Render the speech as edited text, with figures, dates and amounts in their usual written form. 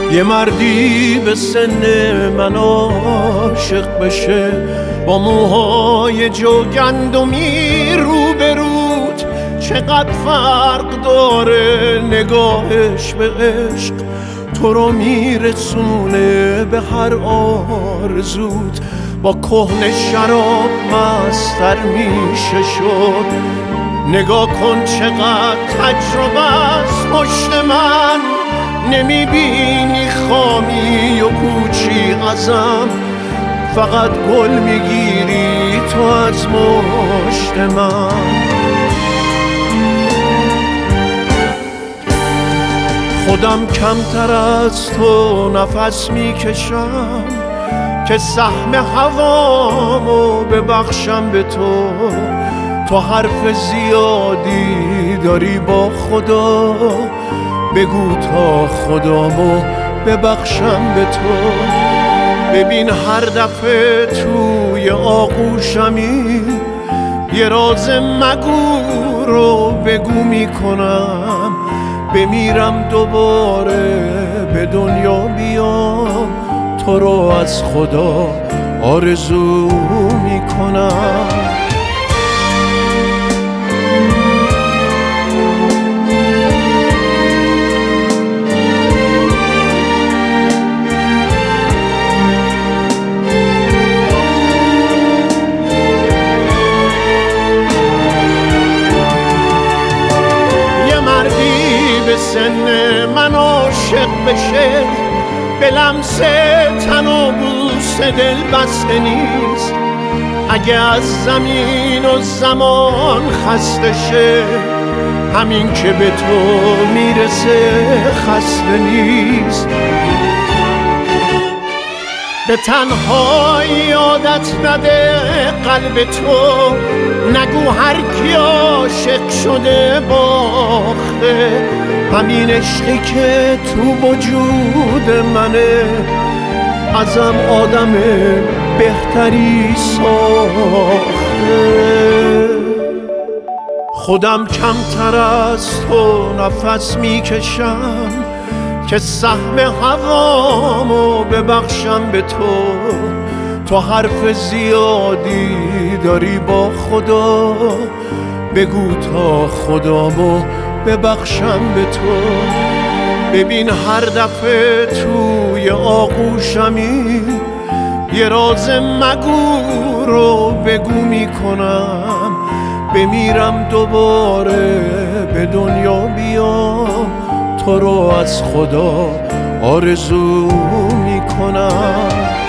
یه مردی به سن من عاشق بشه، با موهای جو گندمی روبروت، چقدر فرق داره نگاهش به عشق، تو رو میرسونه به هر آرزوت. با کهنه شراب مستر میشه شد، نگاه کن چقدر تجربه است پشت من، نمیبینی خامی و پوچی ازم، فقط گل میگیری تو از مشت من. خودم کمتر از تو نفس میکشم که سهم هوامو ببخشم به تو. تو حرف زیادی داری با خدا، بگو تا خدامو ببخشم به تو. ببین هر دفعه توی آغوشمی یه راز مگو رو بگو میکنم، بمیرم دوباره به دنیا بیام، تو رو از خدا آرزو میکنم. به سن من عاشق بشه، به لمس تن و بوس دل بسته نیست. اگه از زمین و زمان خسته شه، همین که به تو میرسه خسته نیست. به تنهایی عادت نده قلب تو، نگو هر کی عاشق شده باخته، همین عشقی که تو وجود منه ازم آدم بهتری ساخته. خودم کمتر از تو نفس میکشم که سهم هوامو ببخشم به تو. تو حرف زیادی داری با خدا، بگو تا خدامو ببخشم به تو. ببین هر دفعه توی آغوشمی یه راز مگو رو بگو میکنم، بمیرم دوباره به دنیا بیام، تو رو از خدا آرزو میکنم.